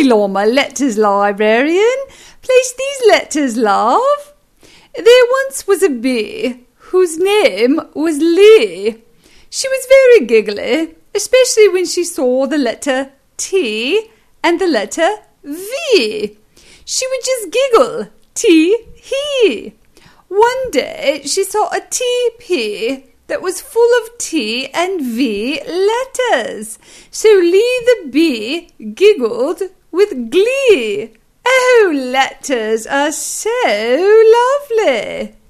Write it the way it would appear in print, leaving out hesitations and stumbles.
Hello, my letters librarian. Place these letters, love. There once was a bee whose name was Lee. She was very giggly, especially when she saw the letter T and the letter V. She would just giggle, T-he. One day she saw a teepee that was full of T and V letters. So Lee the bee giggled with glee. Oh, letters are so lovely.